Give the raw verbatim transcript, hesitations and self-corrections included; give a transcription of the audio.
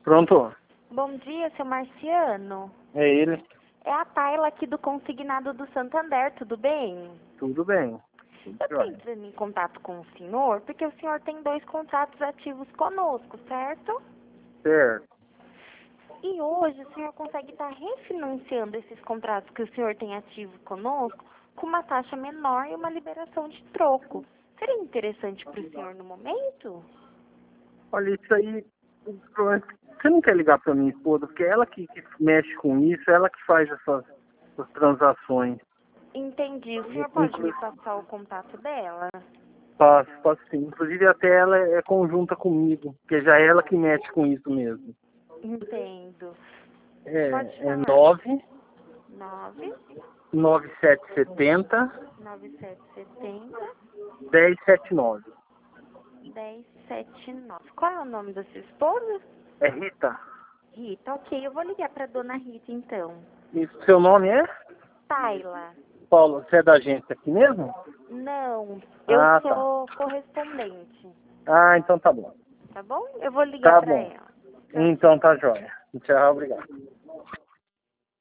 Pronto? Bom dia, seu Marciano. É ele. É a Tayla aqui do Consignado do Santander, tudo bem? Tudo bem. Tudo Eu tô jóia. entrando em contato com o senhor porque o senhor tem dois contratos ativos conosco, certo? Certo. E hoje o senhor consegue estar refinanciando esses contratos que o senhor tem ativo conosco com uma taxa menor e uma liberação de troco. Seria interessante para o senhor no momento? Olha, isso aí. Você não quer ligar para minha esposa, porque é ela que, que mexe com isso, ela que faz essas, essas transações. Entendi. O senhor pode me passar o contato dela? Faço, faço sim. Inclusive até ela é conjunta comigo, porque já é ela que mexe com isso mesmo. Entendo. Pode É, é falar. nove nove nove sete sete zero, nove sete sete zero um zero sete nove. um zero sete nove. Qual é o nome da sua esposa? É Rita. Rita, ok. Eu vou ligar para dona Rita, então. Isso, seu nome é? Tayla. Paulo, você é da agência aqui mesmo? Não, eu Ah, tá. sou correspondente. Ah, então tá bom. Tá bom? Eu vou ligar Tá para bom. ela. Tchau, tchau. Então tá jóia. Tchau, obrigado.